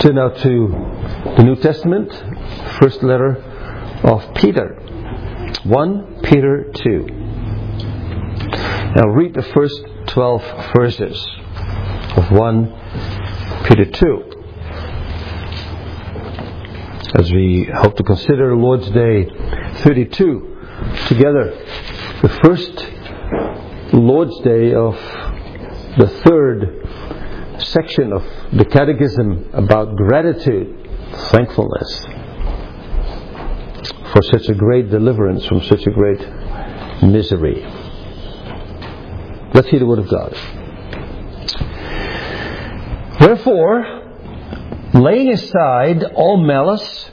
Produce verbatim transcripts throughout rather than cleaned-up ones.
Turn now to the New Testament, first letter of Peter, First Peter two. Now read the first twelve verses of First Peter two. As we hope to consider Lord's Day thirty-two together, the first Lord's Day of the third section of the Catechism about gratitude, thankfulness for such a great deliverance from such a great misery. Let's hear the Word of God. Wherefore, laying aside all malice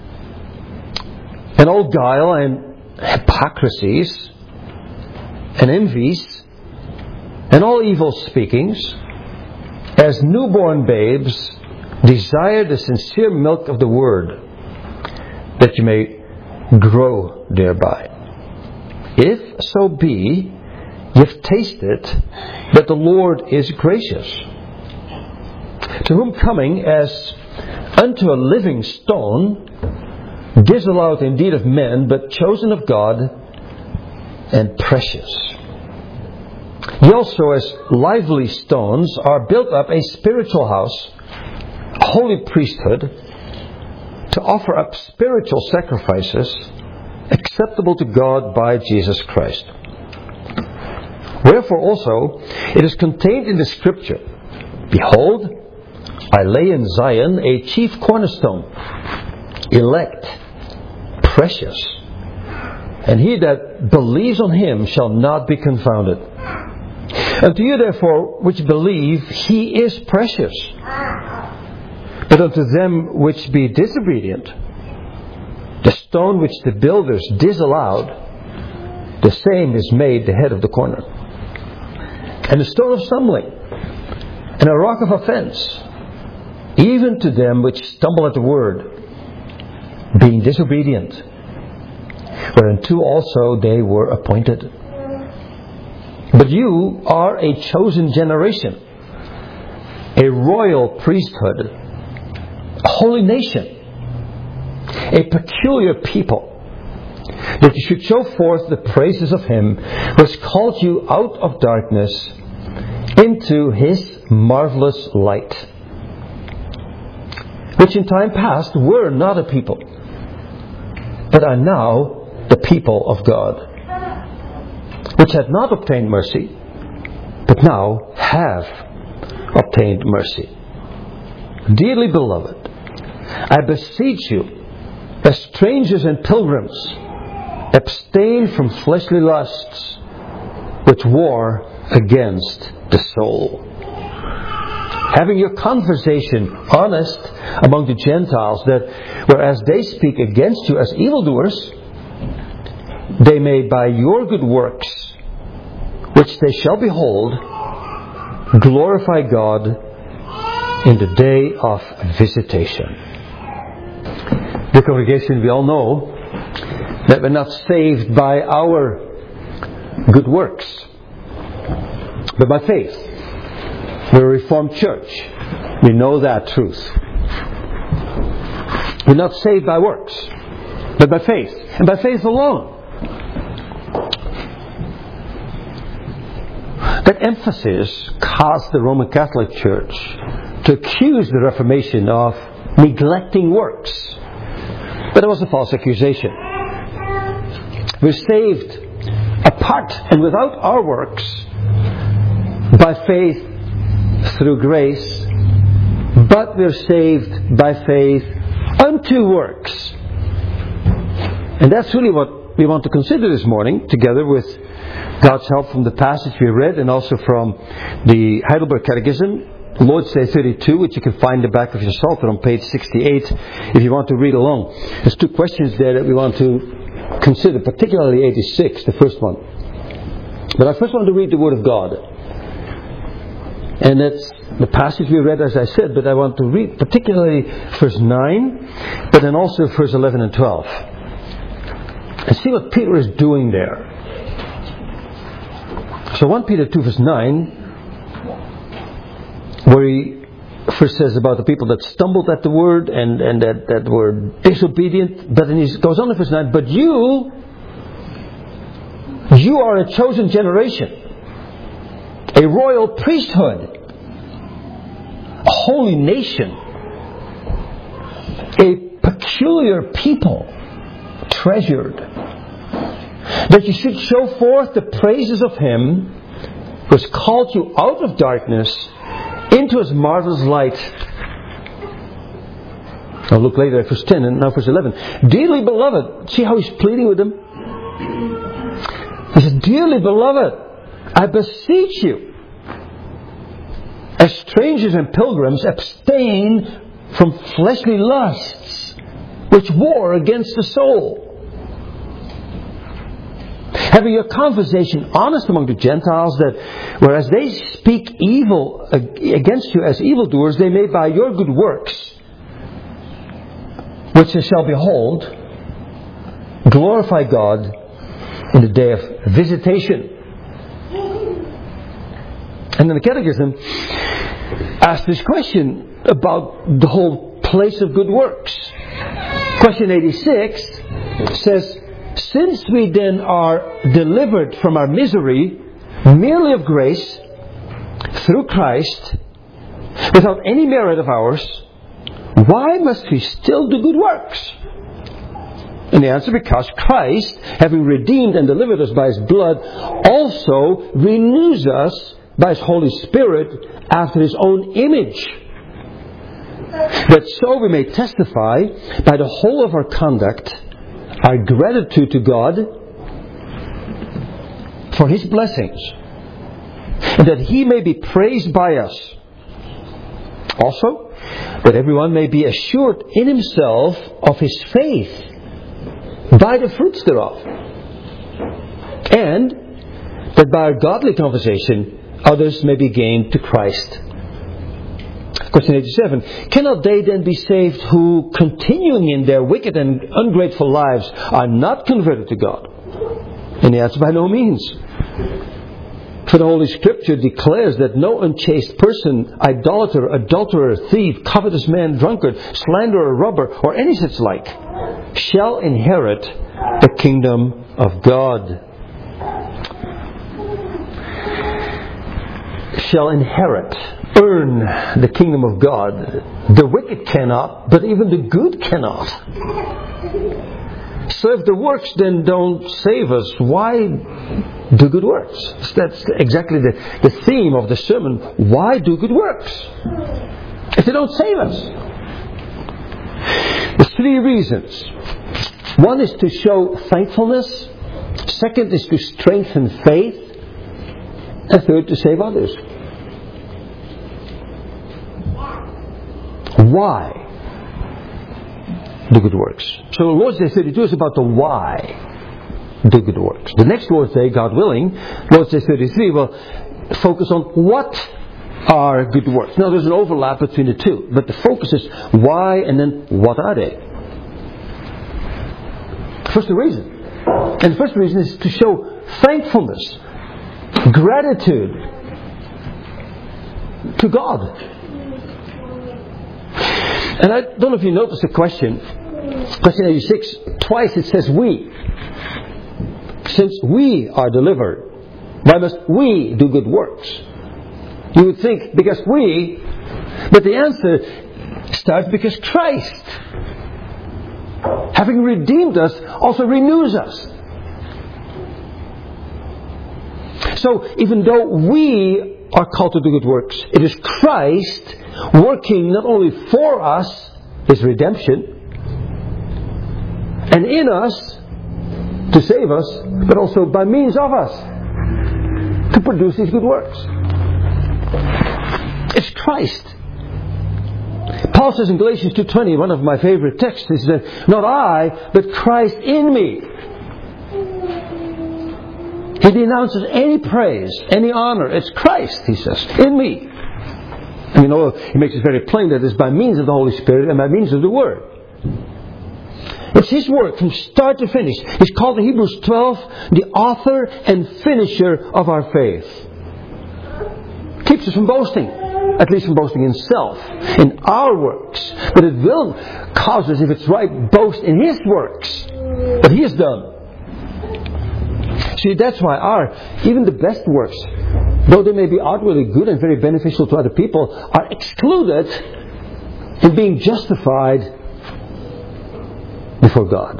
and all guile and hypocrisies and envies and all evil speakings, as newborn babes, desire the sincere milk of the Word, that you may grow thereby. If so be, ye have tasted that the Lord is gracious, to whom coming as unto a living stone, disallowed indeed of men, but chosen of God, and precious. Ye also as lively stones are built up a spiritual house, a holy priesthood, to offer up spiritual sacrifices acceptable to God by Jesus Christ. Wherefore also it is contained in the Scripture, Behold, I lay in Zion a chief cornerstone, elect, precious, and he that believes on him shall not be confounded. Unto you therefore which believe, he is precious. But unto them which be disobedient, the stone which the builders disallowed, the same is made the head of the corner, and a stone of stumbling, and a rock of offense, even to them which stumble at the word, being disobedient, whereunto also they were appointed. But you are a chosen generation, a royal priesthood, a holy nation, a peculiar people, that you should show forth the praises of Him who has called you out of darkness into His marvelous light, which in time past were not a people, but are now the people of God, which had not obtained mercy, but now have obtained mercy. Dearly beloved, I beseech you, as strangers and pilgrims, abstain from fleshly lusts, which war against the soul. Having your conversation honest among the Gentiles, that whereas they speak against you as evildoers, they may by your good works, which they shall behold, glorify God in the day of visitation. Dear congregation, we all know that we're not saved by our good works, but by faith. We're a Reformed church. We know that truth. We're not saved by works, but by faith, and by faith alone. That emphasis caused the Roman Catholic Church to accuse the Reformation of neglecting works. But it was a false accusation. We're saved apart and without our works by faith through grace, but we're saved by faith unto works. And that's really what we want to consider this morning, together with God's help from the passage we read, and also from the Heidelberg Catechism, Lord's Day thirty-two, which you can find in the back of your Psalter on page sixty-eight if you want to read along. There's two questions there that we want to consider, particularly eighty-six, the first one. But I first want to read the Word of God. And that's the passage we read, as I said, but I want to read particularly verse nine, but then also verse eleven and twelve. And see what Peter is doing there. So First Peter two verse nine, where he first says about the people that stumbled at the word and, and that, that were disobedient. But then he goes on in verse nine, but you, you are a chosen generation, a royal priesthood, a holy nation, a peculiar people, treasured, that you should show forth the praises of Him who has called you out of darkness into His marvelous light. I'll look later at verse ten and now verse eleven. Dearly beloved, see how he's pleading with them? He says, dearly beloved, I beseech you, as strangers and pilgrims, abstain from fleshly lusts, which war against the soul. Having your conversation honest among the Gentiles, that whereas they speak evil against you as evildoers, they may by your good works, which they shall behold, glorify God in the day of visitation. And then the Catechism asks this question about the whole place of good works. Question eighty-six says, since we then are delivered from our misery merely of grace through Christ, without any merit of ours, why must we still do good works? And the answer, because Christ, having redeemed and delivered us by His blood, also renews us by His Holy Spirit after His own image, that so we may testify by the whole of our conduct our gratitude to God for His blessings, and that He may be praised by us. Also, that everyone may be assured in himself of his faith by the fruits thereof, and that by our godly conversation others may be gained to Christ. Question eighty-seven. Cannot they then be saved who, continuing in their wicked and ungrateful lives, are not converted to God? And the answer, by no means. For the Holy Scripture declares that no unchaste person, idolater, adulterer, thief, covetous man, drunkard, slanderer, robber, or any such like, shall inherit the kingdom of God. Shall inherit, earn the kingdom of God. The wicked cannot, but even the good cannot. So if the works then don't save us, why do good works? That's exactly the, the theme of the sermon. Why do good works if they don't save us? There's three reasons. One is to show thankfulness. Second is to strengthen faith. And third, to save others. Why do good works? So Lord's Day thirty-two is about the why do good works. The next Lord's Day, God willing, Lord's Day thirty-three will focus on what are good works. Now there's an overlap between the two, but the focus is why and then what are they? First, the reason. And the first reason is to show thankfulness, gratitude to God. And I don't know if you noticed the question, question eighty-six, twice it says we. Since we are delivered, why must we do good works? You would think, because we, but the answer starts because Christ, having redeemed us, also renews us. So even though we are called to do good works, it is Christ working not only for us, His redemption, and in us to save us, but also by means of us to produce these good works. It's Christ. Paul says in Galatians two twenty, one of my favorite texts, he says, not I, but Christ in me. He denounces any praise, any honor. It's Christ, he says, in me. I mean, although he makes it very plain that it's by means of the Holy Spirit and by means of the Word. It's His work from start to finish. He's called in Hebrews twelve the author and finisher of our faith. Keeps us from boasting. at least from boasting in self, in our works. But it will cause us, if it's right, boast in His works, what He has done. See, that's why our, even the best works, though they may be outwardly good and very beneficial to other people, are excluded in being justified before God.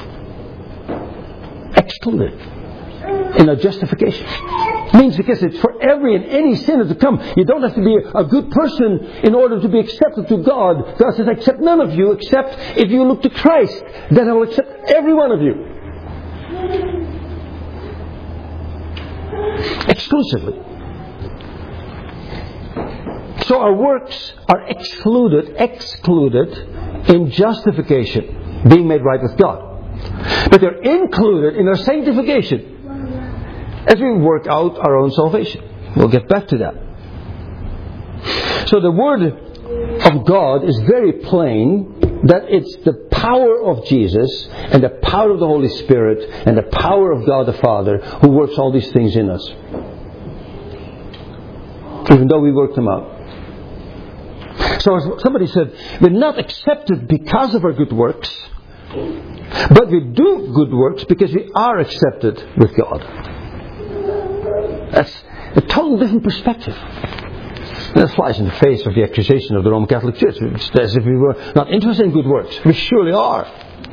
Excluded in a justification. It means because it's for every and any sinner to come. You don't have to be a good person in order to be accepted to God. God says, accept none of you except if you look to Christ. Then I will accept every one of you. Exclusively. So our works are excluded, excluded in justification, being made right with God. But they're included in our sanctification as we work out our own salvation. We'll get back to that. So the Word of God is very plain that it's the power of Jesus and the power of the Holy Spirit and the power of God the Father who works all these things in us. Even though we work them out. So as somebody said, we're not accepted because of our good works, but we do good works because we are accepted with God. That's a total different perspective. That flies in the face of the accusation of the Roman Catholic Church. It's as if we were not interested in good works. We surely are.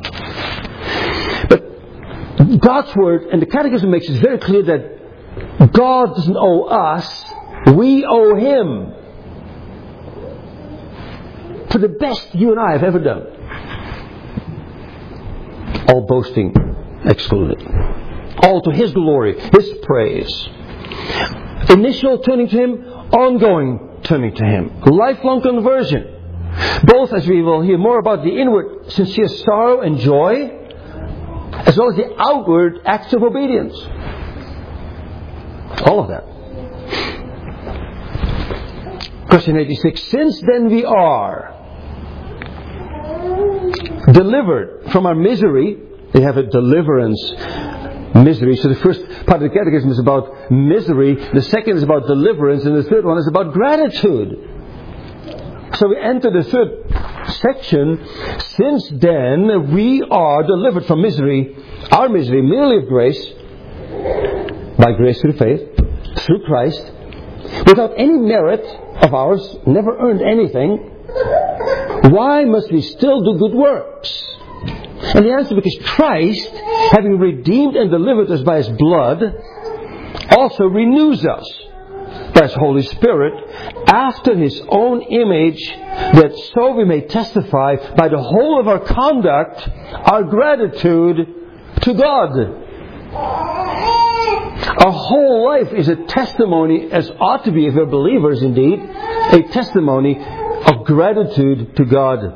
But God's Word and the Catechism makes it very clear that God doesn't owe us, we owe Him for the best you and I have ever done. All boasting excluded. All to His glory, His praise. Initial turning to Him, ongoing turning to Him. Lifelong conversion. Both, as we will hear more about, the inward sincere sorrow and joy, as well as the outward acts of obedience. All of that. Question eighty-six. Since then we are delivered from our misery. They have a deliverance misery. So the first part of the Catechism is about misery. The second is about deliverance. And the third one is about gratitude. So we enter the third section. Since then we are delivered from misery. Our misery merely of grace. By grace through faith. Through Christ. Without any merit of ours. Never earned anything. Why must we still do good works? And the answer, because Christ, having redeemed and delivered us by His blood, also renews us by His Holy Spirit after His own image, that so we may testify by the whole of our conduct our gratitude to God. Our whole life is a testimony, as ought to be if we're believers indeed, a testimony of gratitude to God.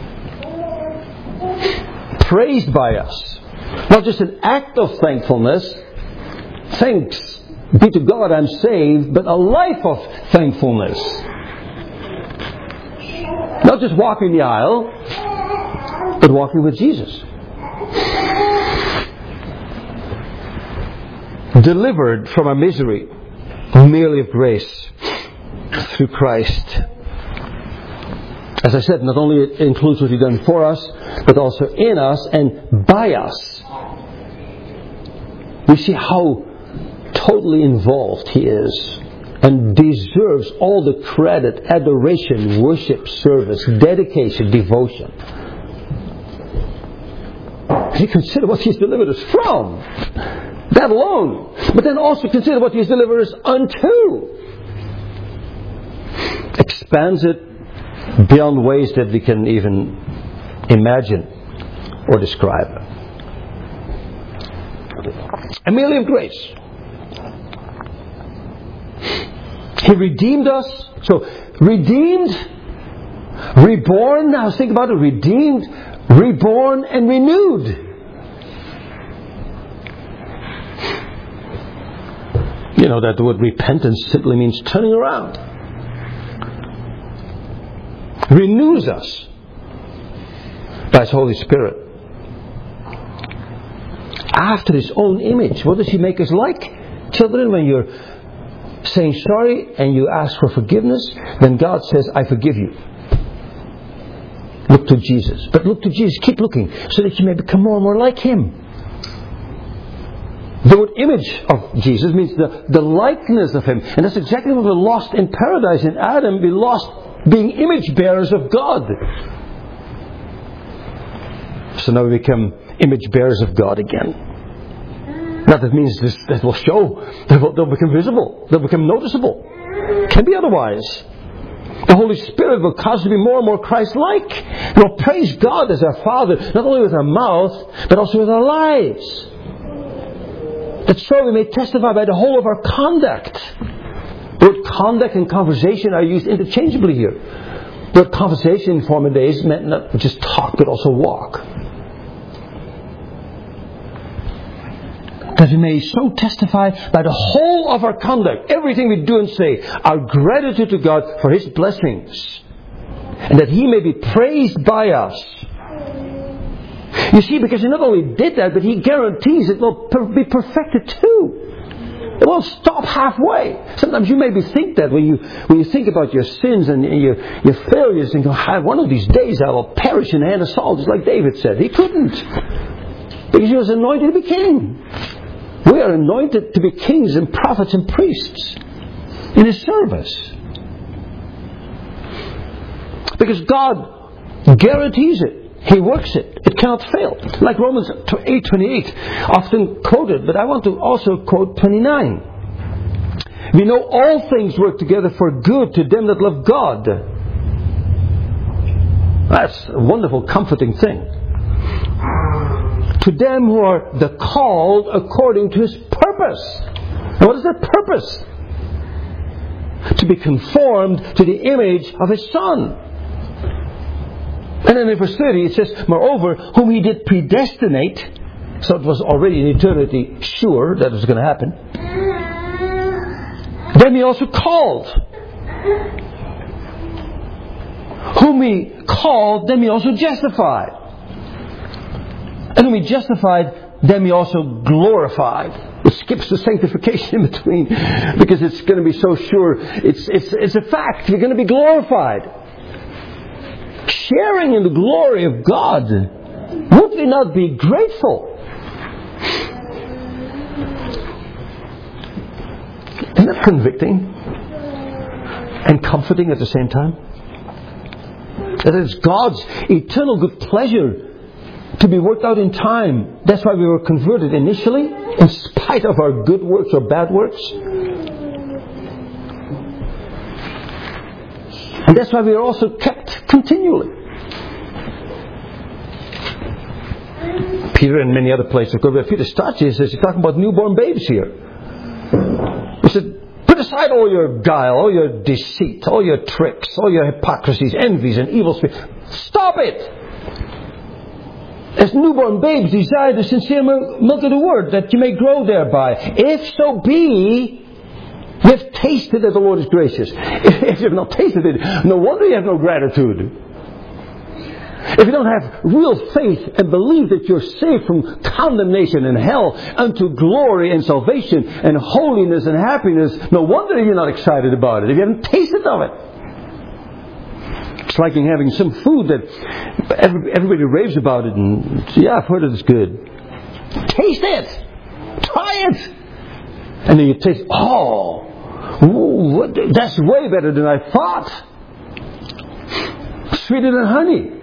Praised by us. Not just an act of thankfulness. Thanks be to God I'm saved, but a life of thankfulness. Not just walking the aisle, but walking with Jesus. Delivered from our misery, merely of grace, through Christ. As I said, not only it includes what He's done for us, but also in us and by us. We see how totally involved He is and deserves all the credit, adoration, worship, service, dedication, devotion. You consider what He's delivered us from. That alone. But then also consider what He's delivered us unto. Expands it beyond ways that we can even imagine or describe. A merely of grace. He redeemed us. So, redeemed, reborn. Now think about it. Redeemed, reborn, and renewed. You know that the word repentance simply means turning around. Renews us by His Holy Spirit. After His own image. What does He make us like? Children, when you're saying sorry and you ask for forgiveness, then God says, I forgive you. Look to Jesus. But look to Jesus. Keep looking so that you may become more and more like Him. The word image of Jesus means the, the likeness of Him. And that's exactly what we lost in paradise. In Adam, we lost being image bearers of God. So now we become image bearers of God again. Now that means this, that will show, that will, they'll become visible, they'll become noticeable. Can be otherwise. The Holy Spirit will cause us to be more and more Christ-like. We'll praise God as our Father, not only with our mouth, but also with our lives. That so we may testify by the whole of our conduct. The word conduct and conversation are used interchangeably here. The word conversation in former days meant not just talk, but also walk. That we may so testify by the whole of our conduct, everything we do and say, our gratitude to God for His blessings. And that He may be praised by us. You see, because He not only did that, but He guarantees it will be perfected too. It won't stop halfway. Sometimes you maybe think that when you when you think about your sins and your, your failures and go, one of these days I will perish in the hand of Saul, just like David said. He couldn't. Because he was anointed to be king. We are anointed to be kings and prophets and priests in His service. Because God guarantees it. He works it. It cannot fail. Like Romans eight twenty-eight, often quoted, but I want to also quote twenty-nine. We know all things work together for good to them that love God. That's a wonderful, comforting thing. To them who are the called according to His purpose. Now what is that purpose? To be conformed to the image of His Son. And then in verse thirty it says, moreover, whom He did predestinate, so it was already in eternity sure that it was going to happen, then He also called. Whom He called, then He also justified. And whom He justified, then He also glorified. It skips the sanctification in between, because it's going to be so sure. It's, it's, it's a fact. You're going to be glorified. Sharing in the glory of God. Would we not be grateful? Isn't that convicting and comforting at the same time? That it's God's eternal good pleasure to be worked out in time. That's why we were converted initially, in spite of our good works or bad works. And that's why we are also kept continually. Peter and many other places. Because Peter starts here, he says, he's talking about newborn babes here. He said, put aside all your guile, all your deceit, all your tricks, all your hypocrisies, envies and evil spirits. Stop it! As newborn babes, desire the sincere milk of the word, that you may grow thereby. If so be, you have tasted that the Lord is gracious. If you have not tasted it, no wonder you have no gratitude. If you don't have real faith and believe that you're saved from condemnation and hell unto glory and salvation and holiness and happiness, no wonder you're not excited about it. If you haven't tasted of it. It's like in having some food that everybody raves about it and yeah, I've heard it's good. Taste it. Try it. And then you taste, oh, ooh, what, that's way better than I thought. Sweeter than honey.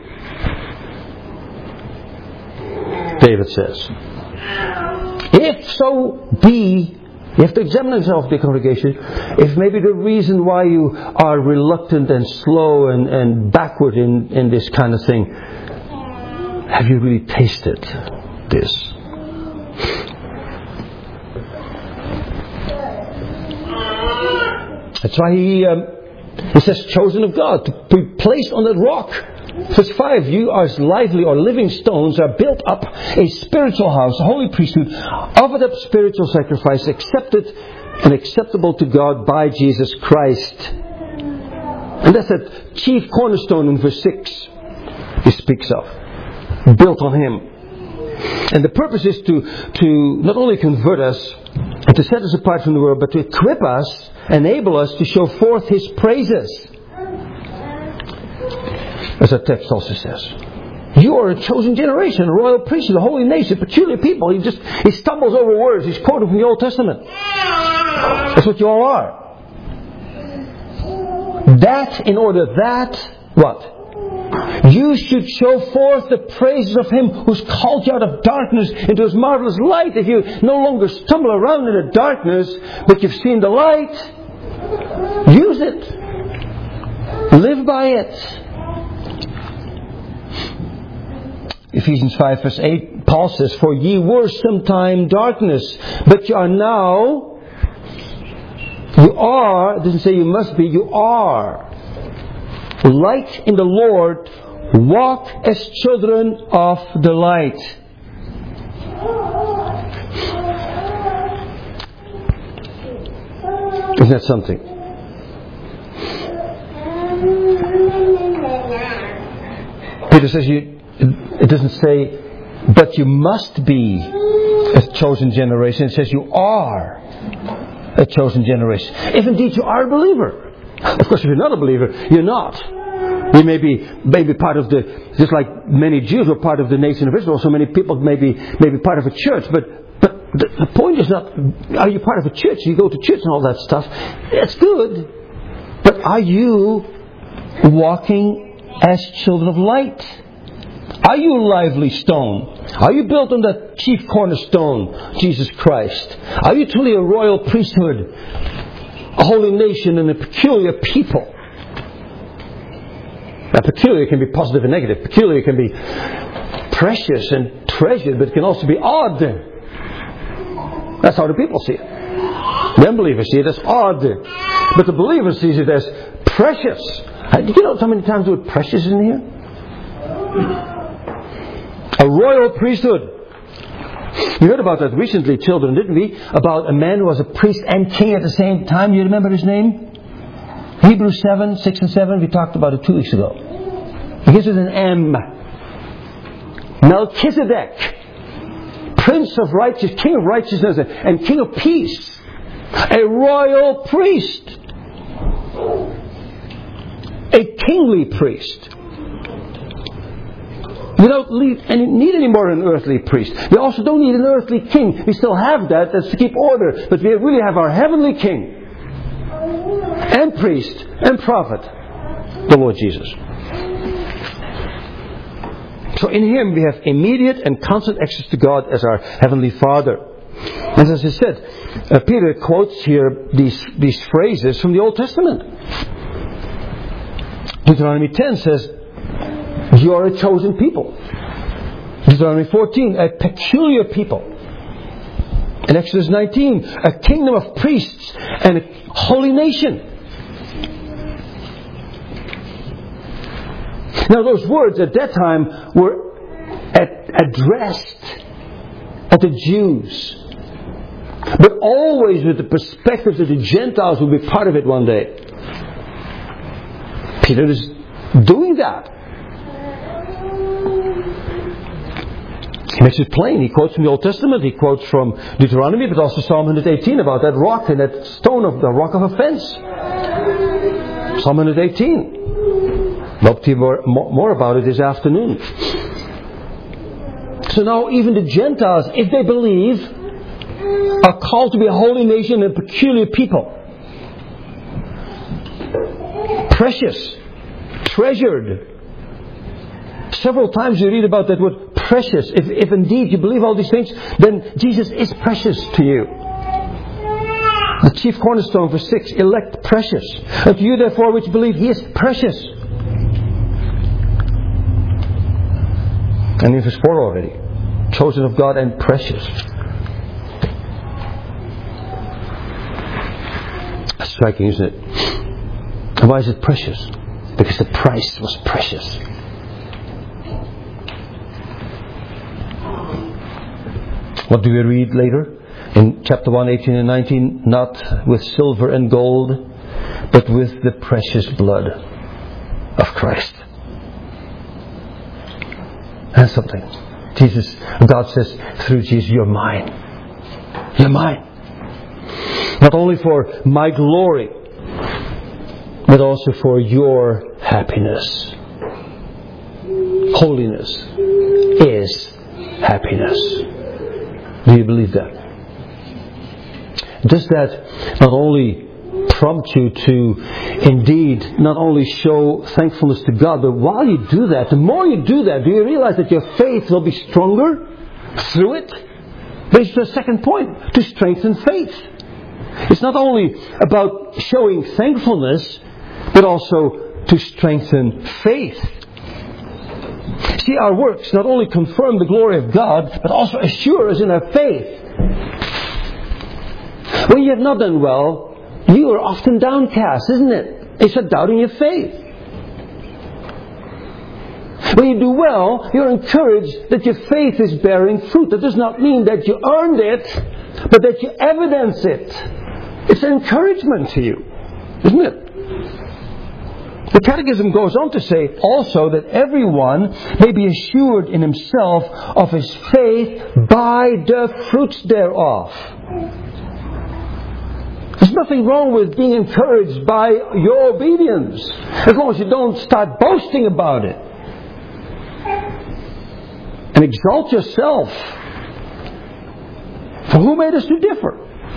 David says, if so be, you have to examine yourself, dear congregation, if maybe the reason why you are reluctant and slow and, and backward in, in this kind of thing, have you really tasted this? That's why he, um, he says, chosen of God, to be placed on that rock. Verse five, you as lively or living stones are built up a spiritual house, a holy priesthood, offered up spiritual sacrifice, accepted and acceptable to God by Jesus Christ. And that's that chief cornerstone in verse six he speaks of. Built on Him. And the purpose is to, to not only convert us and to set us apart from the world, but to equip us, enable us to show forth His praises. As our text also says. You are a chosen generation, a royal priesthood, a holy nation, a peculiar people. He just he stumbles over words. He's quoting from the Old Testament. That's what you all are. That in order that what? You should show forth the praises of Him who's called you out of darkness into His marvelous light. If you no longer stumble around in the darkness, but you've seen the light, use it. Live by it. Ephesians five verse eight, Paul says, for ye were sometime darkness, but you are now, you are, it doesn't say you must be, you are light in the Lord. Walk as children of the light. Isn't that something? Peter says you, it doesn't say, but you must be a chosen generation. It says you are a chosen generation. If indeed you are a believer. Of course, if you're not a believer, you're not. You may be, may be part of the, just like many Jews were part of the nation of Israel, so many people may be, may be part of a church. But, but the, the point is not, are you part of a church? You go to church and all that stuff. It's good. But are you walking as children of light? Are you a lively stone? Are you built on the chief cornerstone, Jesus Christ? Are you truly a royal priesthood, a holy nation, and a peculiar people? Now, peculiar can be positive and negative. Peculiar can be precious and treasured, but it can also be odd. That's how the people see it. The unbelievers see it as odd, but the believer sees it as precious. Do you know how many times the word precious is in here? A royal priesthood. We heard about that recently, children, didn't we? About a man who was a priest and king at the same time. You remember his name? Hebrews seven, six and seven. We talked about it two weeks ago. It begins with an M. Melchizedek. Prince of righteousness, king of righteousness and king of peace. A royal priest. A kingly priest. We don't need any more an earthly priest. We also don't need an earthly king. We still have that. That's to keep order. But we really have our heavenly king. And priest. And prophet. The Lord Jesus. So in Him we have immediate and constant access to God as our Heavenly Father. And as I said, uh, Peter quotes here these, these phrases from the Old Testament. Deuteronomy ten says, you are a chosen people. Deuteronomy fourteen, a peculiar people. In Exodus nineteen, a kingdom of priests and a holy nation. Now those words at that time were at, addressed at the Jews. But always with the perspective that the Gentiles will be part of it one day. Peter is doing that. He makes it plain. He quotes from the Old Testament. He quotes from Deuteronomy, but also Psalm one eighteen about that rock and that stone of the rock of offense. Psalm one eighteen. We'll talk to you more, more about it this afternoon. So now even the Gentiles, if they believe, are called to be a holy nation and a peculiar people. Precious. Treasured. Several times you read about that word precious. If, if indeed you believe all these things, then Jesus is precious to you. The chief cornerstone, verse six, elect precious. And to you therefore which believe, He is precious. And in verse four already, chosen of God and precious. That's striking, isn't it? And why is it precious? Because the price was precious. What do we read later? In chapter one, eighteen and nineteen, not with silver and gold, but with the precious blood of Christ. That's something. Jesus, God says through Jesus, you're mine. You're mine. Not only for my glory, but also for your happiness. Holiness is happiness. Do you believe that? Does that not only prompt you to indeed not only show thankfulness to God, but while you do that, the more you do that, do you realize that your faith will be stronger through it? Brings to the second point, to strengthen faith. It's not only about showing thankfulness, but also to strengthen faith. See, our works not only confirm the glory of God, but also assure us in our faith. When you have not done well, you are often downcast, isn't it? It's a doubting your faith. When you do well, you're encouraged that your faith is bearing fruit. That does not mean that you earned it, but that you evidence it. It's an encouragement to you, isn't it? The Catechism goes on to say also that everyone may be assured in himself of his faith by the fruits thereof. There's nothing wrong with being encouraged by your obedience, as long as you don't start boasting about it and exalt yourself. For who made us to differ?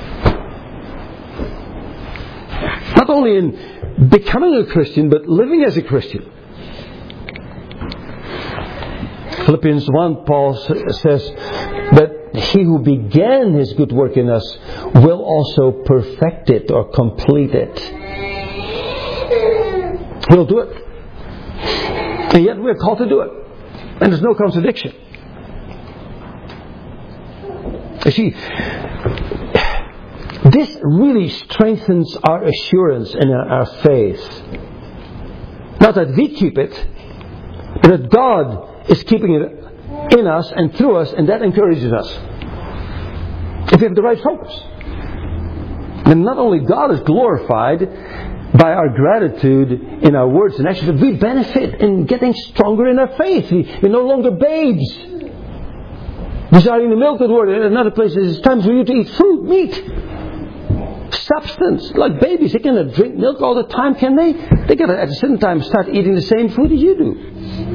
Not only in becoming a Christian, but living as a Christian. Philippians one, Paul says that he who began his good work in us will also perfect it or complete it. He'll do it. And yet we're called to do it. And there's no contradiction. You see, this really strengthens our assurance and our faith. Not that we keep it, but that God is keeping it in us and through us, and that encourages us. If we have the right focus. Then not only God is glorified by our gratitude in our words and actions, but we benefit in getting stronger in our faith. We, we're no longer babes desiring the milk of the word. In another place, it's time for you to eat fruit, meat, substance. Like babies, they cannot drink milk all the time, can they? They gotta at a certain time start eating the same food as you do.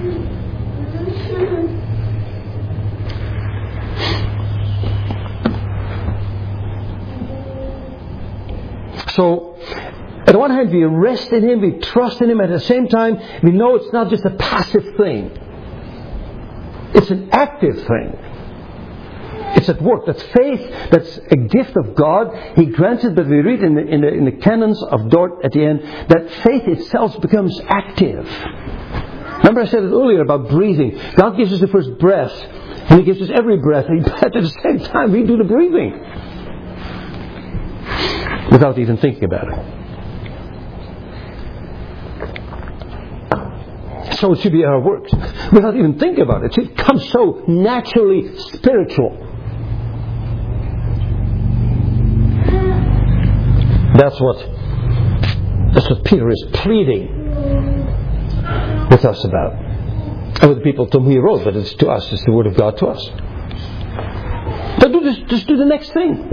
So, at the one hand, we rest in Him, we trust in Him. At the same time, we know it's not just a passive thing. It's an active thing. It's at work. That faith, that's a gift of God. He grants it, but we read in the, in the, in the canons of Dort at the end, that faith itself becomes active. Remember I said it earlier about breathing. God gives us the first breath, and He gives us every breath. And at the same time, we do the breathing. Without even thinking about it. So it should be our works. Without even thinking about it. It should come so naturally spiritual. That's what that's what Peter is pleading with us about. And with the people to whom he wrote, but it's to us, it's the word of God to us. But do this, just do the next thing.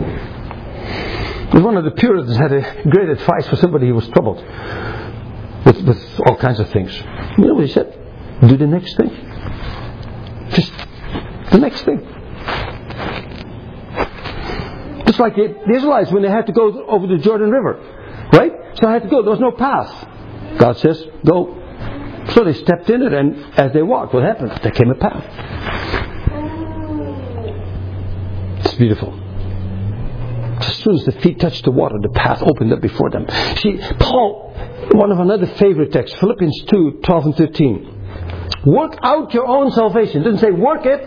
One of the Puritans had a great advice for somebody who was troubled with, with all kinds of things. You know what he said? Do the next thing. Just the next thing. Just like the, the Israelites when they had to go over the Jordan River. Right? So they had to go. There was no path. God says, go. So they stepped in it, and as they walked, what happened? There came a path. It's beautiful. As soon as the feet touched the water, the path opened up before them. See, Paul, one of another favorite texts, Philippians two, twelve and thirteen. Work out your own salvation. It doesn't say work it.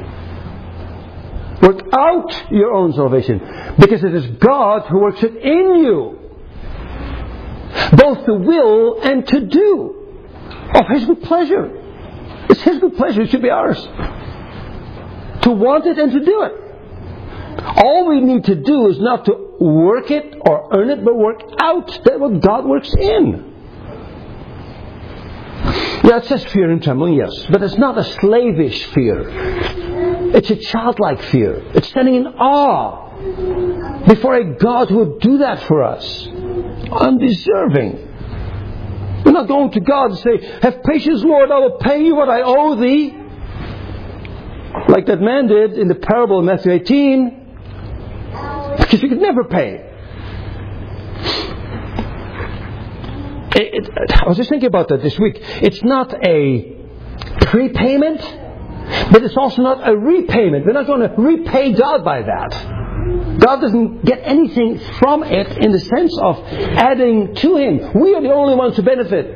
Work out your own salvation. Because it is God who works it in you. Both to will and to do. Of His good pleasure. It's His good pleasure. It should be ours. To want it and to do it. All we need to do is not to work it or earn it, but work out. That's what God works in. Yeah, it says fear and trembling, yes. But it's not a slavish fear. It's a childlike fear. It's standing in awe before a God who would do that for us. Undeserving. We're not going to God and say, have patience, Lord, I will pay you what I owe thee. Like that man did in the parable of Matthew eighteen. Because you could never pay. It, it, I was just thinking about that this week. It's not a prepayment, but it's also not a repayment. We're not going to repay God by that. God doesn't get anything from it in the sense of adding to Him. We are the only ones who benefit.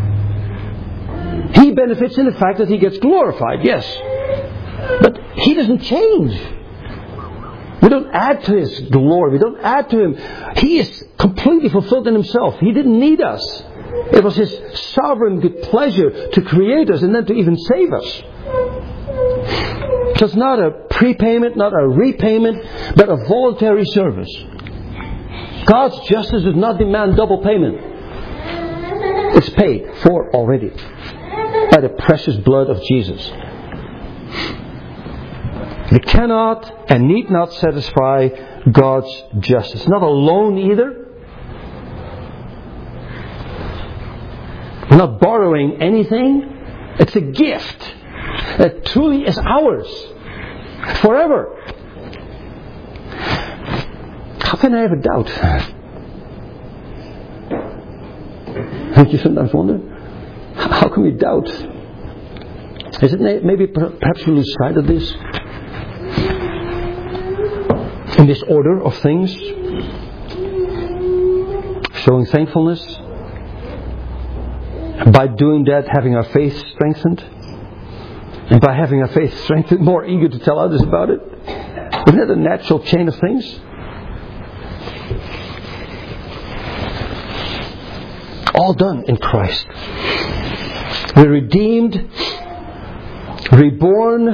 He benefits in the fact that He gets glorified, yes. But He doesn't change. We don't add to His glory. We don't add to Him. He is completely fulfilled in Himself. He didn't need us. It was His sovereign good pleasure to create us and then to even save us. So it's not a prepayment, not a repayment, but a voluntary service. God's justice does not demand double payment. It's paid for already by the precious blood of Jesus. We cannot and need not satisfy God's justice. Not a loan either. We're not borrowing anything. It's a gift that truly is ours forever. How can I have a doubt? Don't you sometimes wonder? How can we doubt? Is it maybe perhaps we lose sight of this? In this order of things? Showing thankfulness? By doing that, having our faith strengthened? And by having our faith strengthened, more eager to tell others about it? Isn't that a natural chain of things? All done in Christ. We're redeemed, reborn,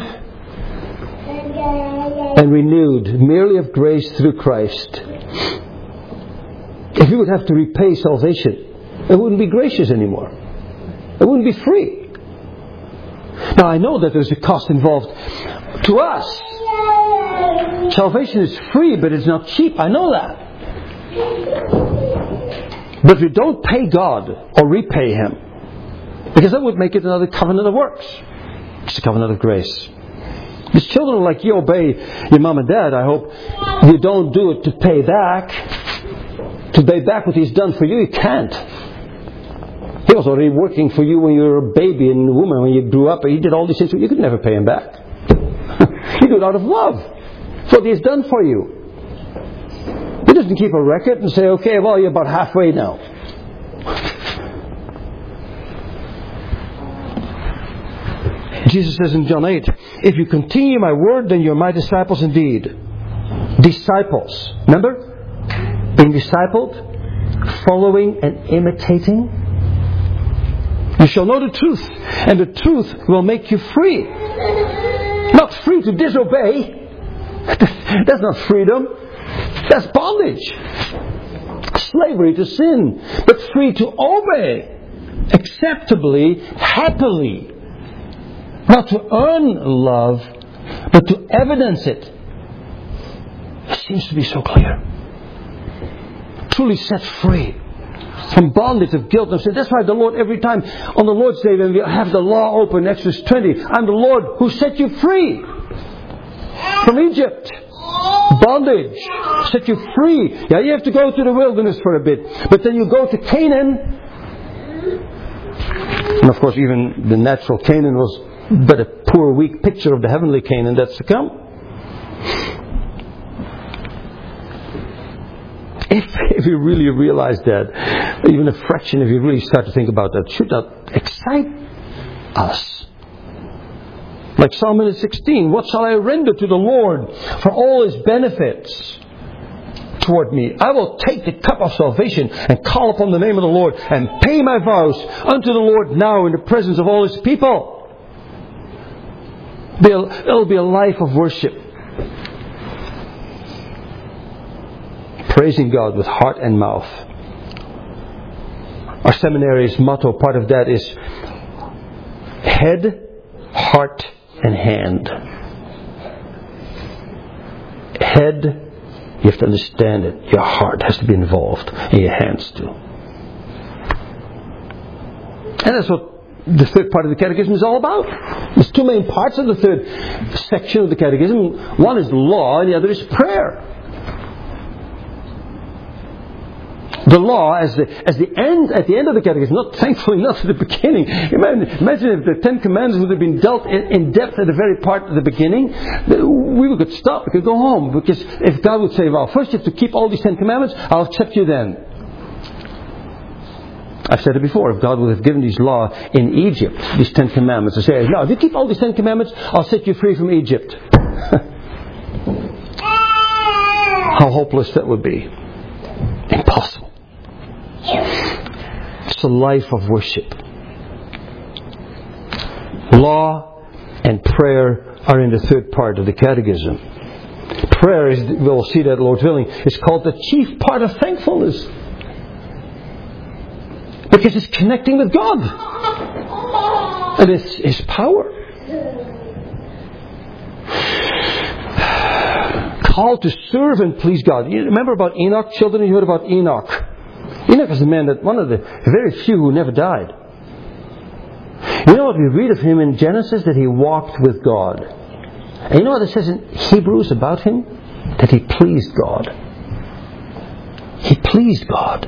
and renewed merely of grace through Christ. If we would have to repay salvation, it wouldn't be gracious anymore. It wouldn't be free. Now I know that there's a cost involved to us. Salvation is free, but it's not cheap. I know that. But we don't pay God or repay Him, because that would make it another covenant of works. It's a covenant of grace. These children, like you, obey your mom and dad. I hope you don't do it to pay back. To pay back what He's done for you, you can't. He was already working for you when you were a baby and a woman, when you grew up. He did all these things. You could never pay Him back. You do it out of love. It's what He has done for you. He doesn't keep a record and say, okay, well, you're about halfway now. Jesus says in John eight, if you continue my word, then you're my disciples indeed. Disciples. Remember? Being discipled, following and imitating. You shall know the truth, and the truth will make you free. Not free to disobey. That's not freedom. That's bondage. Slavery to sin. But free to obey. Acceptably, happily. Not to earn love, but to evidence it. It seems to be so clear. Truly set free from bondage of guilt and sin. That's why the Lord, every time on the Lord's Day when we have the law open, Exodus twenty, I'm the Lord who set you free from Egypt. Bondage. Set you free. Yeah, you have to go to the wilderness for a bit. But then you go to Canaan. And of course even the natural Canaan was but a poor, weak picture of the heavenly Canaan that's to come. If, if you really realize that, even a fraction, if you really start to think about that, should that excite us? Like Psalm sixteen, what shall I render to the Lord for all His benefits toward me? I will take the cup of salvation and call upon the name of the Lord and pay my vows unto the Lord now in the presence of all His people. It'll be a life of worship. Praising God with heart and mouth. Our seminary's motto, part of that is head, heart, and hand. Head, You have to understand it. Your heart has to be involved, and your hands too. And that's what the third part of the Catechism is all about. There's two main parts of the third section of the Catechism. One is law, and the other is prayer. The law as the as the end at the end of the Catechism, not thankfully not at the beginning. Imagine, imagine if the Ten Commandments would have been dealt in, in depth at the very part of the beginning, we could stop, we could go home. Because if God would say, well, first you have to keep all these Ten Commandments, I'll accept you then. I've said it before, if God would have given these law in Egypt, these Ten Commandments, and say, no, if you keep all these Ten Commandments, I'll set you free from Egypt. How hopeless that would be. Impossible. It's a life of worship. Law and prayer are in the third part of the Catechism. Prayer is, we'll see that, Lord willing, is called the chief part of thankfulness. Because it's connecting with God. And it's His power. Called to serve and please God. You remember about Enoch, children? You heard about Enoch. Enoch is the man that, one of the very few who never died. You know what we read of him in Genesis? That he walked with God. And you know what it says in Hebrews about him? That he pleased God. He pleased God.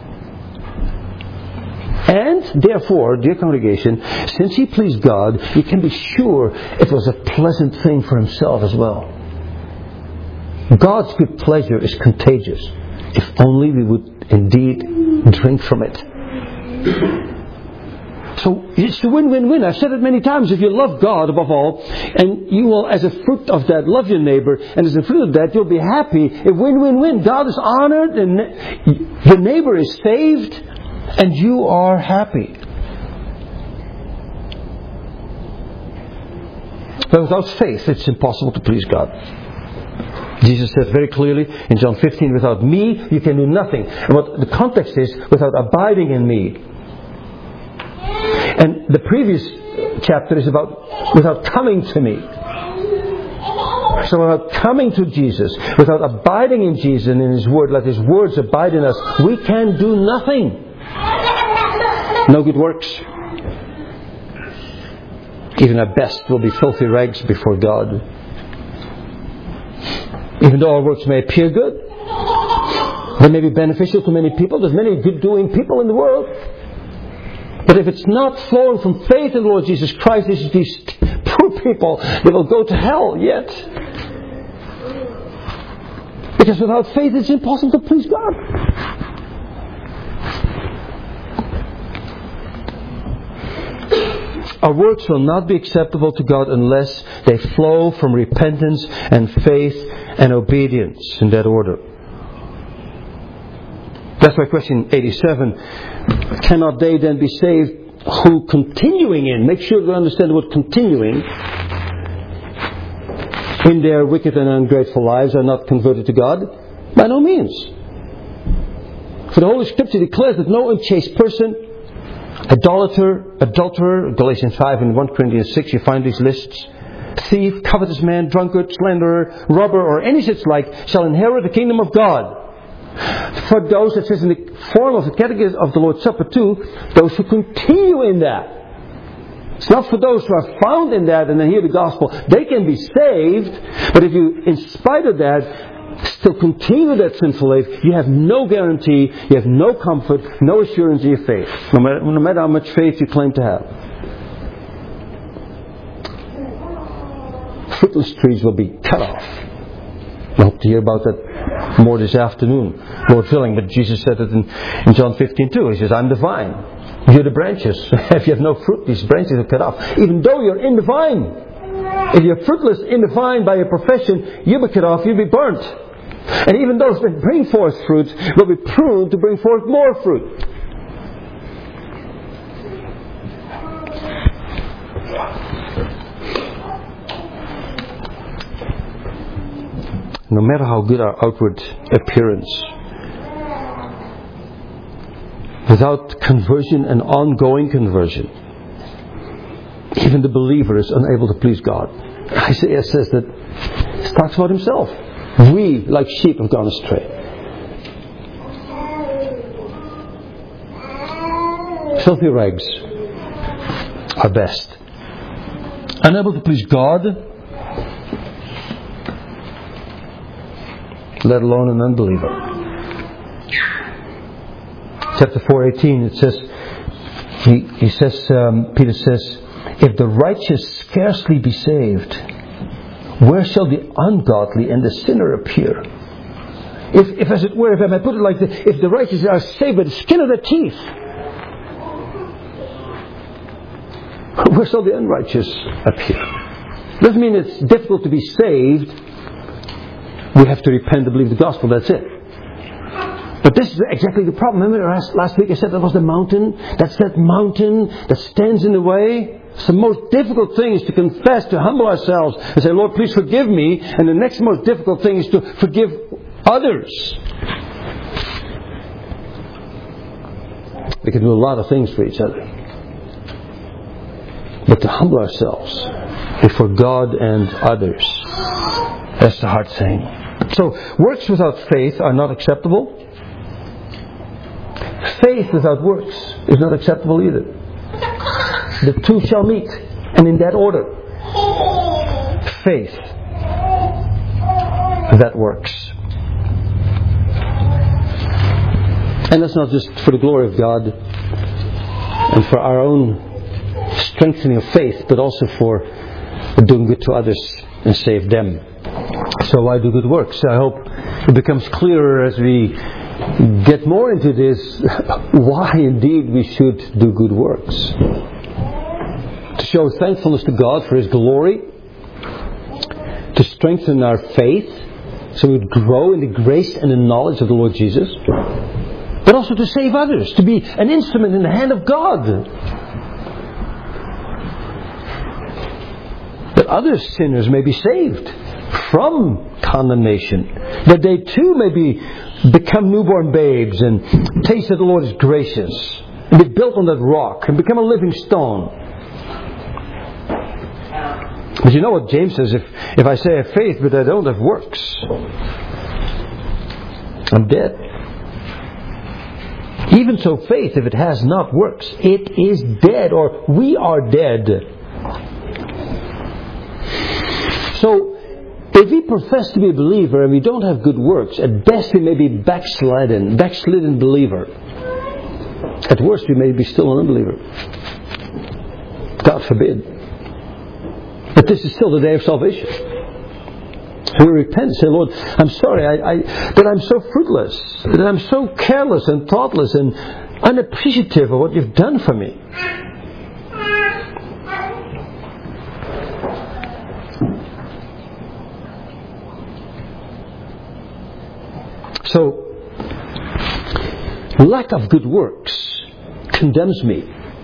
And therefore, dear congregation, since he pleased God, you can be sure it was a pleasant thing for himself as well. God's good pleasure is contagious. If only we would indeed drink from it. So it's a win-win-win. I've said it many times. If you love God above all, and you will, as a fruit of that, love your neighbor, and as a fruit of that, you'll be happy. A win-win-win. God is honored, and your neighbor is saved, and you are happy. But without faith, it's impossible to please God. Jesus said very clearly in John fifteen, without me, you can do nothing. And what the context is, without abiding in me. And the previous chapter is about without coming to me. So without coming to Jesus, without abiding in Jesus and in His Word, let His words abide in us, we can do nothing. No good works. Even our best will be filthy rags before God. Even though our works may appear good, they may be beneficial to many people. There's many good-doing people in the world. But if it's not flowing from faith in the Lord Jesus Christ, these, these poor people, they will go to hell yet. Because without faith, it's impossible to please God. Our works will not be acceptable to God unless they flow from repentance and faith and obedience in that order. That's why question eighty-seven. Cannot they then be saved who continuing in, make sure to understand what continuing, in their wicked and ungrateful lives are not converted to God? By no means. For the Holy Scripture declares that no unchaste person, idolater, adulterer, Galatians five and First Corinthians six, you find these lists, thief, covetous man, drunkard, slanderer, robber, or any such like, shall inherit the kingdom of God. For those, it says in the form of the Catechism of the Lord's Supper too, those who continue in that. It's not for those who are found in that and then hear the gospel. They can be saved, but if you, in spite of that, still continue that sinful life, you have no guarantee, you have no comfort, no assurance in your faith, no matter, no matter how much faith you claim to have. Fruitless trees will be cut off. I hope to hear about that more this afternoon, Lord willing. But Jesus said it in, in John fifteen too. He says, I'm the vine, you're the branches. If you have no fruit, these branches are cut off. Even though you're in the vine, if you're fruitless in the vine by your profession, you'll be cut off, you'll be burnt. And even those that bring forth fruit will be pruned to bring forth more fruit. No matter how good our outward appearance, without conversion and ongoing conversion, even the believer is unable to please God. Isaiah says that, he talks about himself. We, like sheep, have gone astray. Filthy rags are best. Unable to please God, let alone an unbeliever. Chapter four eighteen, it says, he, he says, um, Peter says, if the righteous scarcely be saved, where shall the ungodly and the sinner appear? If, if as it were, if I may put it like this, if the righteous are saved by the skin of their teeth, where shall the unrighteous appear? Doesn't mean it's difficult to be saved. We have to repent and believe the gospel, that's it. But this is exactly the problem. Remember last, last week I said that was the mountain? That's that mountain that stands in the way. It's the most difficult thing is to confess, to humble ourselves and say, Lord, please forgive me. And the next most difficult thing is to forgive others. We can do a lot of things for each other. But to humble ourselves before God and others, that's the hard thing. So, works without faith are not acceptable. Faith without works is not acceptable either. The two shall meet, and in that order. Faith that works. And that's not just for the glory of God and for our own strengthening of faith, but also for doing good to others and save them. So why do good works? I hope it becomes clearer as we get more into this, why indeed we should do good works. To show thankfulness to God for His glory, to strengthen our faith, so we would grow in the grace and the knowledge of the Lord Jesus, but also to save others, to be an instrument in the hand of God. That other sinners may be saved from condemnation, that they too may be become newborn babes and taste that the Lord is gracious and be built on that rock and become a living stone. But you know what James says, if, if I say I have faith but I don't have works, I'm dead. Even so, faith, if it has not works, it is dead, or we are dead. So, if we profess to be a believer and we don't have good works, at best we may be backslidden, backslidden believer. At worst we may be still an unbeliever. God forbid. But this is still the day of salvation. We repent and say, Lord, I'm sorry I, I, that I'm so fruitless, that I'm so careless and thoughtless and unappreciative of what you've done for me. So, lack of good works condemns me,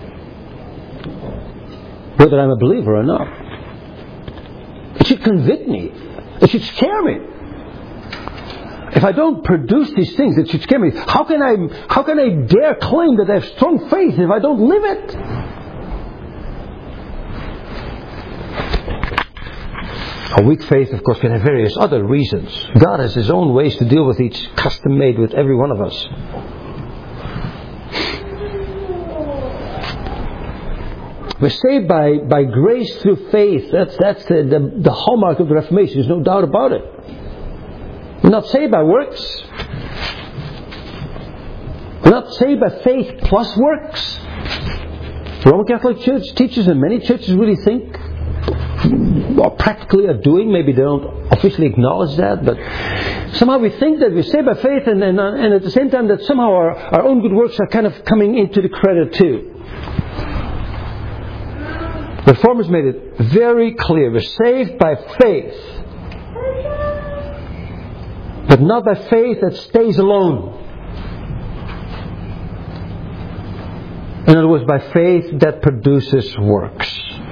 whether I'm a believer or not. It should convict me. It should scare me. If I don't produce these things, it should scare me. How can I, how can I dare claim that I have strong faith if I don't live it? A weak faith, of course, can have various other reasons. God has His own ways to deal with each, custom made with every one of us. We're saved by, by grace through faith. That's, that's the, the, the hallmark of the Reformation. There's no doubt about it. We're not saved by works. We're not saved by faith plus works. The Roman Catholic Church teaches, and many churches really think, or practically are doing, maybe they don't officially acknowledge that, but somehow we think that we're saved by faith, and, and, and at the same time that somehow our, our own good works are kind of coming into the credit too. The Reformers made it very clear. We're saved by faith, but not by faith that stays alone. In other words, by faith that produces works.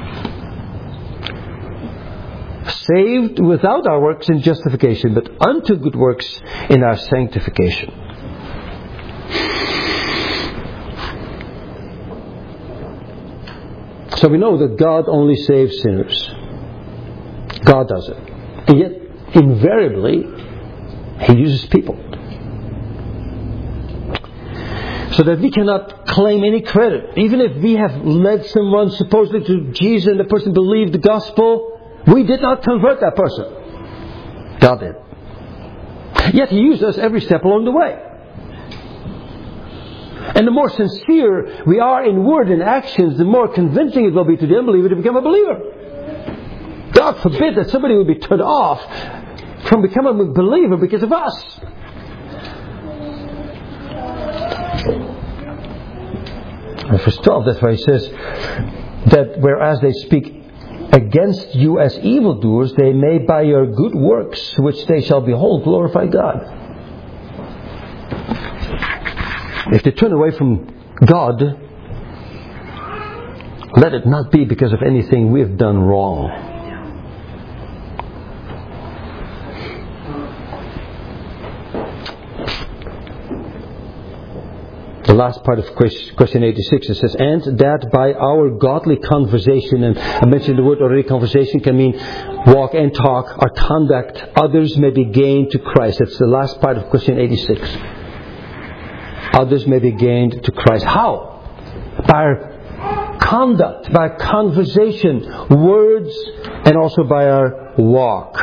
Saved without our works in justification, but unto good works in our sanctification. So we know that God only saves sinners. God does it. And yet, invariably, He uses people. So that we cannot claim any credit. Even if we have led someone supposedly to Jesus and the person believed the gospel, we did not convert that person. God did. Yet He used us every step along the way. And the more sincere we are in word and actions, the more convincing it will be to the unbeliever to become a believer. God forbid that somebody would be turned off from becoming a believer because of us. In verse twelve, that's why He says that whereas they speak against you as evildoers, they may by your good works, which they shall behold, glorify God. If they turn away from God, let it not be because of anything we have done wrong. The last part of question eighty-six, it says, and that by our godly conversation, and I mentioned the word already, conversation can mean walk and talk, our conduct, others may be gained to Christ. That's the last part of question eighty-six. Others may be gained to Christ. How? By our conduct, by our conversation, words, and also by our walk.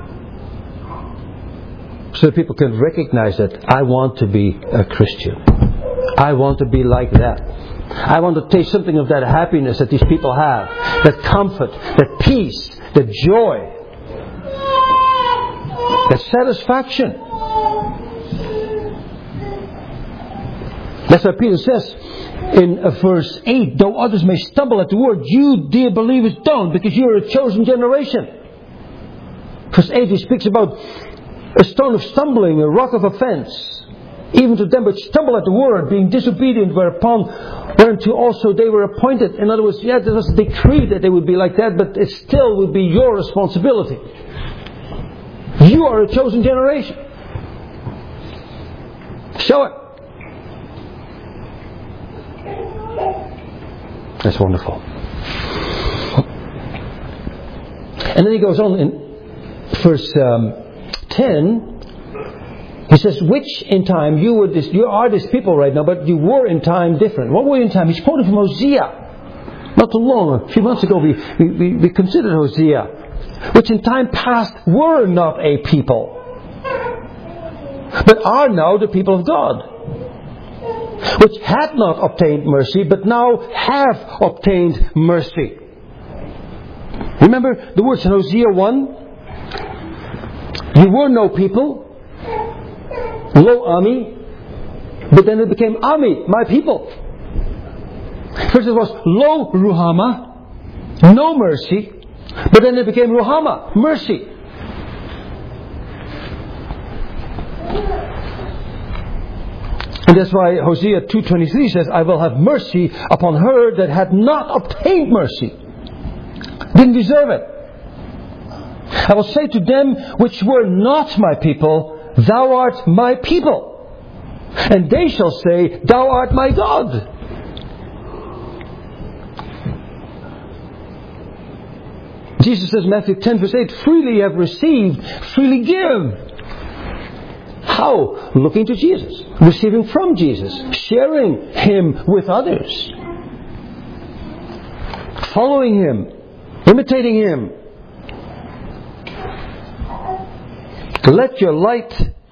So that people can recognize that I want to be a Christian. I want to be like that. I want to taste something of that happiness that these people have. That comfort, that peace, that joy, that satisfaction. That's what Peter says in verse eight. Though others may stumble at the word, you, dear believers, don't, because you're a chosen generation. Verse eight, he speaks about a stone of stumbling, a rock of offense. Even to them which stumble at the word, being disobedient, whereupon whereunto also they were appointed. In other words, yeah, there was a decree that they would be like that, but it still would be your responsibility. You are a chosen generation. Show it. That's wonderful. And then he goes on in verse um, ten. He says, which in time you were this, you are this people right now, but you were in time different. What were you in time? He's quoting from Hosea. Not too long, a few months ago, we, we, we considered Hosea. Which in time past were not a people, but are now the people of God. Which had not obtained mercy, but now have obtained mercy. Remember the words in Hosea one? You were no people. Lo Ami, but then it became Ami, my people. First it was Lo Ruhama, no mercy, but then it became Ruhama, mercy. And that's why Hosea two twenty-three says, I will have mercy upon her that had not obtained mercy, didn't deserve it. I will say to them which were not my people, Thou art my people. And they shall say, Thou art my God. Jesus says, Matthew ten verse eight, freely you have received, freely give. How? Looking to Jesus. Receiving from Jesus. Sharing Him with others. Following Him. Imitating Him. Let your light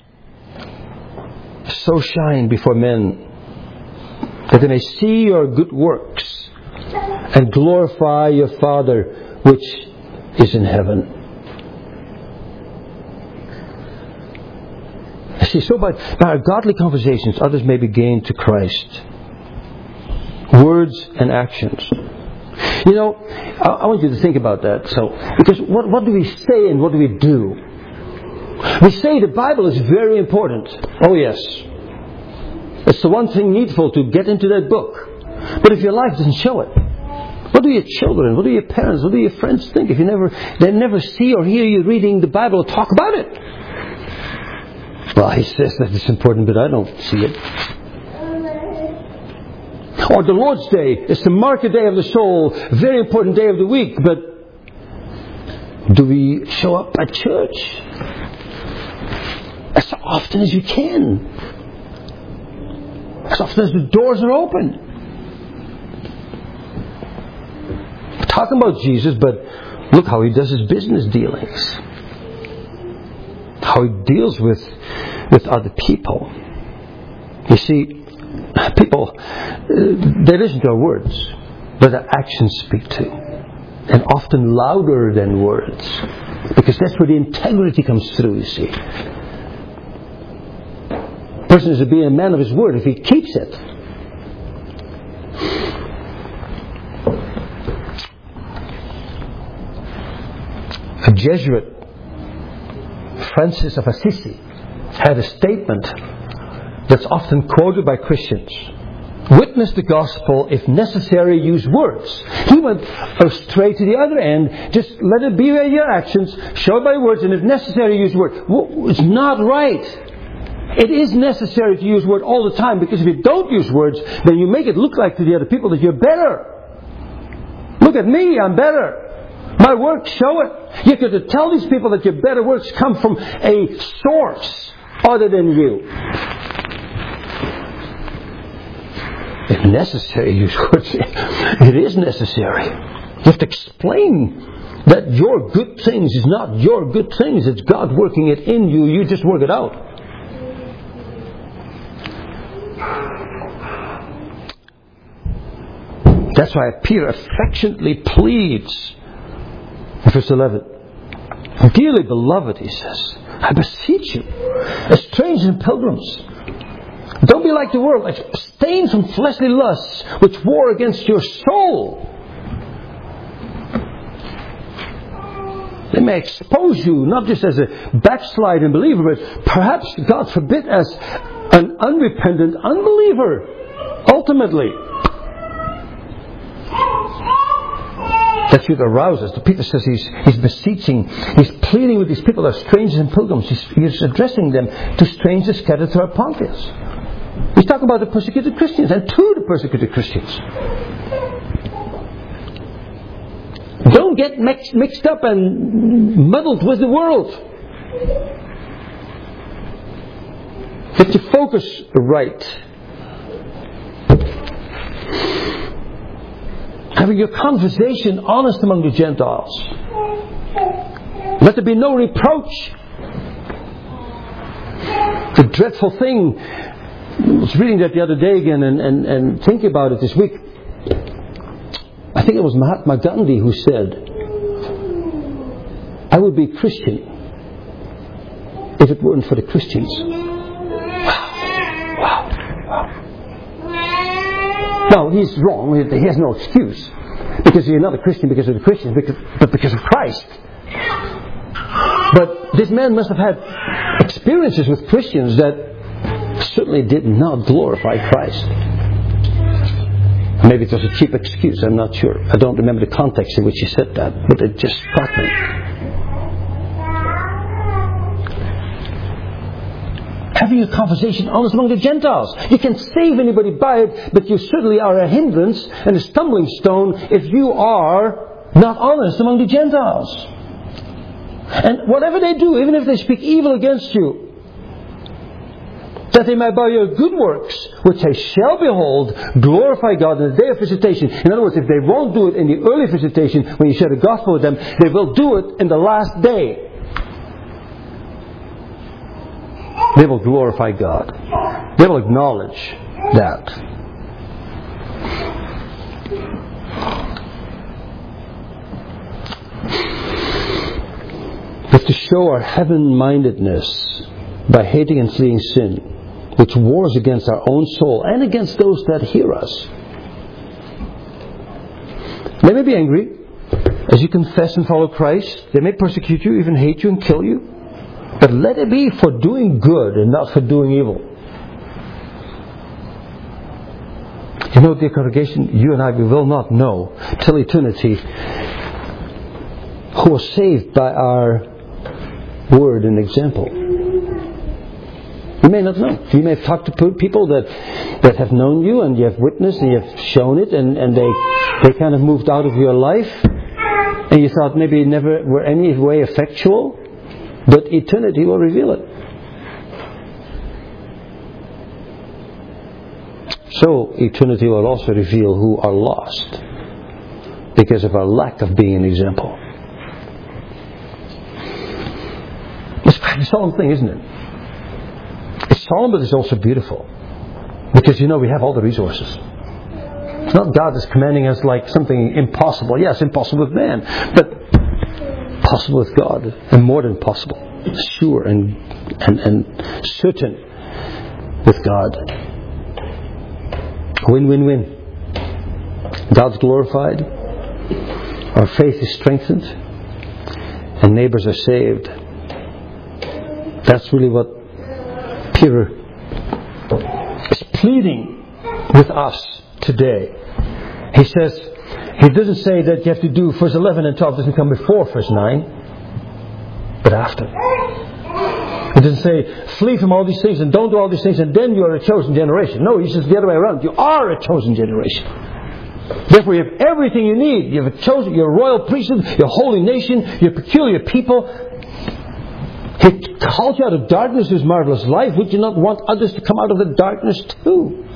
so shine before men that they may see your good works and glorify your Father which is in heaven. See, so by, by our godly conversations, others may be gained to Christ. Words and actions. You know, I, I want you to think about that. So, because what, what do we say and what do we do? We say the Bible is very important. Oh yes. It's the one thing needful to get into that book. But if your life doesn't show it, what do your children, what do your parents, what do your friends think if you never, they never see or hear you reading the Bible or talk about it? Well, he says that it's important, but I don't see it. Or the Lord's Day is the market day of the soul, very important day of the week, but do we show up at church? as often as you can. As often as the doors are open. We're talking about Jesus, but look how He does His business dealings. How He deals with, with other people. You see, people, they listen to our words, but their actions speak too. And often louder than words. Because that's where the integrity comes through, you see. A person is to be a man of his word if he keeps it. A Jesuit, Francis of Assisi, had a statement that's often quoted by Christians. Witness the gospel, if necessary, use words. He went straight to the other end. Just let it be by your actions, show it by words, and if necessary, use words. Well, it's not right. It is necessary to use words all the time, because if you don't use words, then you make it look like to the other people that you're better. Look at me, I'm better. My works show it. You could tell these people that your better works come from a source other than you. If necessary, use words. It is necessary. You have to explain that your good things is not your good things. It's God working it in you. You just work it out. That's why Peter affectionately pleads in verse eleven. Dearly beloved, he says, I beseech you, as strangers and pilgrims, don't be like the world, abstain from fleshly lusts which war against your soul. They may expose you not just as a backsliding believer, but perhaps, God forbid, as an unrepentant unbeliever, ultimately. That should arouse us. Peter says he's, he's beseeching, he's pleading with these people that are strangers and pilgrims. He's, he's addressing them to strangers scattered throughout Pontus. He's talking about the persecuted Christians and to the persecuted Christians. Don't get mix, mixed up and muddled with the world. Get your focus right. Having your conversation honest among the Gentiles. Let there be no reproach. The dreadful thing, I was reading that the other day again and, and, and thinking about it this week. I think it was Mahatma Gandhi who said, I would be Christian if it weren't for the Christians. Wow. Wow. Wow. No, he's wrong. He has no excuse. Because you're not a Christian because of the Christians, but because of Christ. But this man must have had experiences with Christians that certainly did not glorify Christ. Maybe it was a cheap excuse, I'm not sure. I don't remember the context in which he said that, but it just struck me. Having a conversation honest among the Gentiles. You can save anybody by it, but you certainly are a hindrance and a stumbling stone if you are not honest among the Gentiles. And whatever they do, even if they speak evil against you, that they might by your good works, which they shall behold, glorify God in the day of visitation. In other words, if they won't do it in the early visitation, when you share the gospel with them, they will do it in the last day. They will glorify God. They will acknowledge that. But to show our heaven-mindedness by hating and fleeing sin, which wars against our own soul and against those that hear us. They may be angry as you confess and follow Christ. They may persecute you, even hate you and kill you. But let it be for doing good and not for doing evil. You know, dear congregation, you and I, we will not know till eternity who was saved by our word and example. You may not know. You may have talked to people that, that have known you and you have witnessed and you have shown it and, and they, they kind of moved out of your life and you thought maybe it never were any way effectual. But eternity will reveal it. so eternity will also reveal who are lost because of our lack of being an example. It's quite a solemn thing, isn't it? It's solemn, but it's also beautiful. Because, you know, we have all the resources. It's not God that's commanding us like something impossible. Yes, impossible with man, but possible with God, and more than possible. Sure and and, and certain with God. Win, win, win. God's glorified. Our faith is strengthened. And neighbors are saved. That's really what Peter is pleading with us today. He says, he doesn't say that you have to do verse eleven and twelve doesn't come before verse nine, but after. He doesn't say, flee from all these things and don't do all these things and then you are a chosen generation. No, he says the other way around. You are a chosen generation. Therefore you have everything you need. You have a chosen, you're a royal priesthood, you're a holy nation, you're a peculiar people. He called you out of darkness to His marvelous light. Would you not want others to come out of the darkness too?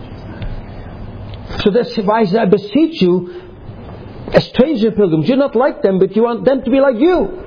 So that's why I beseech you, as stranger pilgrims, you're not like them, but you want them to be like you.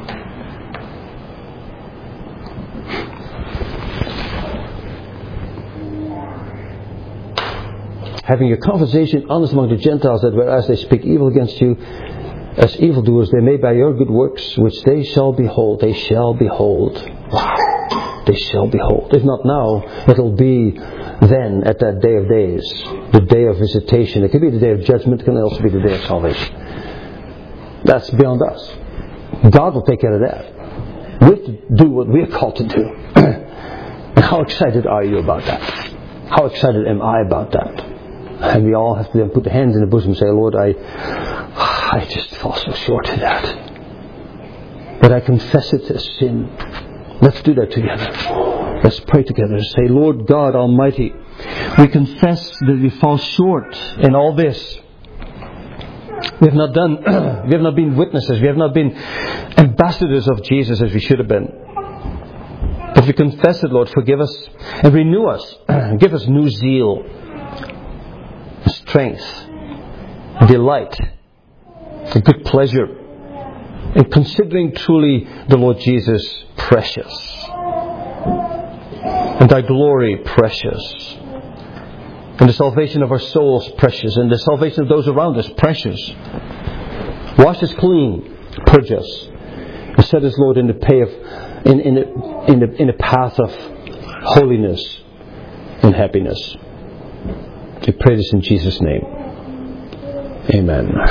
Having a conversation honest among the Gentiles, that whereas they speak evil against you, as evildoers, they may by your good works, which they shall behold, they shall behold. Wow. They shall behold. If not now, it'll be then at that day of days, the day of visitation. It could be the day of judgment, it can also be the day of salvation. That's beyond us. God will take care of that. We have to do what we are called to do. And how excited are you about that? How excited am I about that? And we all have to then put the hands in the bosom and say, Lord, I I just fall so short of that. But I confess it as sin. Let's do that together. Let's pray together and say, Lord God Almighty, we confess that we fall short in all this. We have not done, we have not been witnesses, we have not been ambassadors of Jesus as we should have been. If we confess it, Lord, forgive us and renew us. Give us new zeal, strength, delight, a good pleasure in considering truly the Lord Jesus precious, and Thy glory precious, and the salvation of our souls precious, and the salvation of those around us precious. Wash us clean, purge us, and set us, Lord, in the pay of, in in the, in the in the path of holiness and happiness. We pray this in Jesus' name. Amen.